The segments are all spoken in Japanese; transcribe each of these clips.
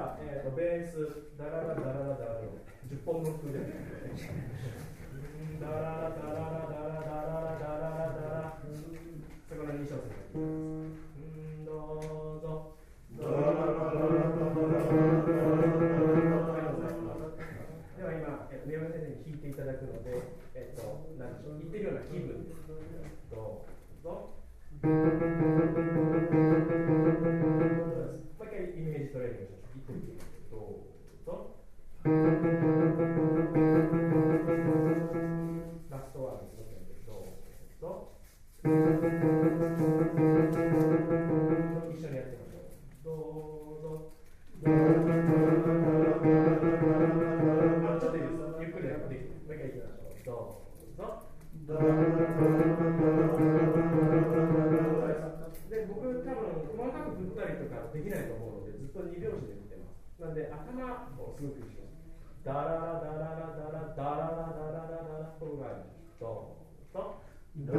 ら、ベース、ダララダララダラの10本の譜で、ダララダララダラダララダララダラ、そこの2小節がどうぞ。では今、宮本先生に弾いていただくので、何でしょう、言ってるような気分です。どうぞ。もう一回イメージトレーニングしましょう。言ってみて。どうぞ。ラストワードです。どうぞ。一緒にやってみましょう。どうぞ。ちょっといいですか。ゆっくりできる。もう一回いきましょう。どうぞ。で、僕多分細かく振ったりとかできないと思うので、ずっと2拍子で振ってます。なんで頭をすごく意識します。ダララダララダラダララダララダラ、これがあります。どうぞ。も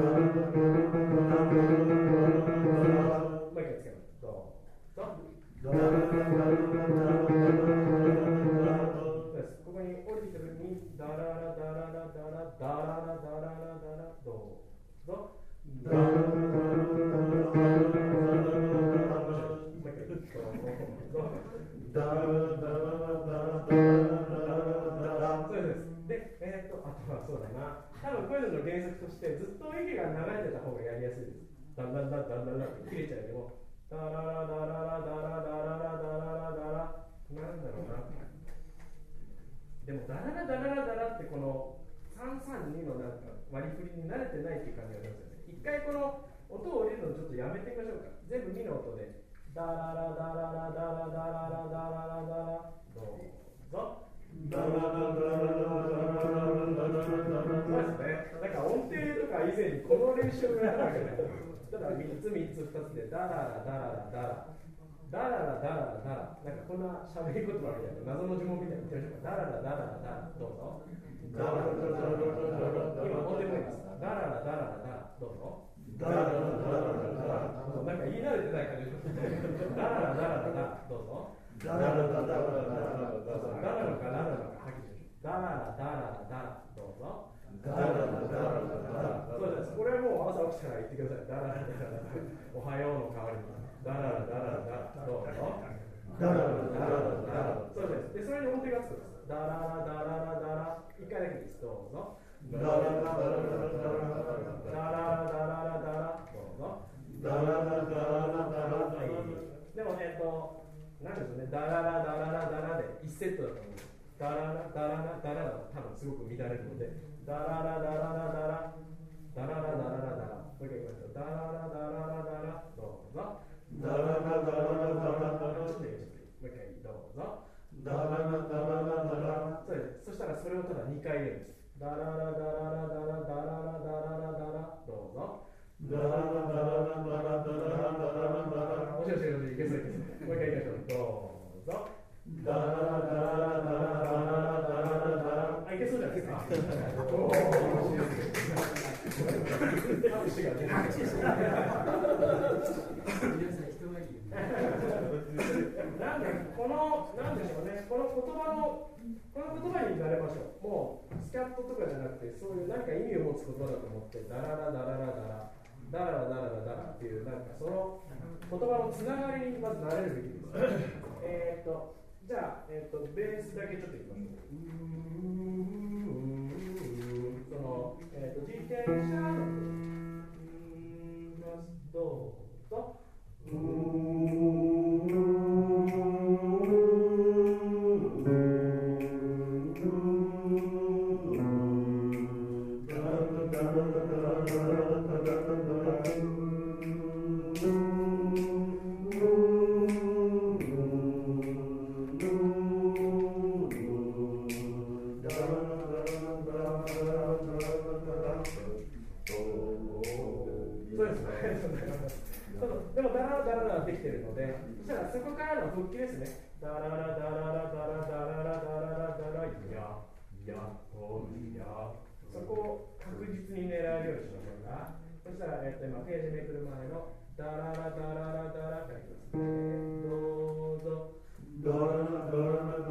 う一回つけます。どうぞ。ここに降りてくるにダララダララダラダララダララダラ、どうぞ。そうです。で、あとはそうだな。多分こういうのの原則としてずっと息が流れてた方がやりやすいです。だんだんだんだんだんだんって切れちゃうけど、ダララダララダラダララダララダラ、なんだろうな。でもダララダララダラってこの332のなんか割り振りに慣れてないっていう感じがありますよね。一回この音を降りるのちょっとやめてみましょうか。全部ミの音でダララダララダラダララダララダラ、どうぞ。ダララダララダララダララダラ、そうですね。なんか音程とか以前にこの練習をやらなきゃいけない。ただ3つ3つ2つでダララダララダラダララダララダラ、なんかこんな喋り言葉みたいな謎の呪文みたいな言ってみましょうか。ダララダララダラ、どうぞ。ダララダララダラ、今音程もいいです。ダララダララダラ、どうぞ。ダララダララダラ、なんか言い慣れてない感じです。ダララダララダラ、どうぞ。ダララダララダラ、ダラのかダラのかはっきりしましょう。ダララダララダラ、どうぞ。ダララダララダラ、そうです。これはもう朝起きたら言ってください。ダララダラダラ、おはようの代わりにダララダラダラ、どうぞ。ダララダラダラ、そうです。で、それに音程がつくんです。ダララダララダラ、一回だけです。どうぞ。ダララダララダラダラダラダラ、どうぞ。ダララダララダラ、はい。でもなんでしょうね、ダララダララダラで1セットだと思うんです。ダララダララダラだと多分すごく乱れるので、ダララダララダラダララダララダラ、もう一回いきましょう。ダララダララダラ、どうぞ。ダララダララダラ、ちょっといいです。もう一回どうぞ。ダララダララダラ、そうです。そしたらそれをただ2回言うんです。ダララダララダラダララダララダラ、どうぞ。ダララダララダラダラダラダラ、もしもしもし、いけそういけそう。もう一回いきましょう。どうぞ。ダララダララダラダラダラダラ、あ、いけそうじゃないですか。おお、なんでこの、なんでしょうね、この言葉になれましょう。もうスキャットとかじゃなくて、そういう何か意味を持つ言葉だと思って、ダララダララダラダララダララダラっていう、なんかその言葉のつながりにまず慣れるべきです。じゃあ、ベースだけちょっといきましょう。その、自転車のどうぞ。でもダララダララできてるので、そしたらそこからの復帰ですね。ダララダララダラダラダラダラダラ、やほや、そこを確実に狙えるようにしましょうか。そしたら、今ページめくる前のダララダララダラからいきますね。どうぞ。ダダララダララ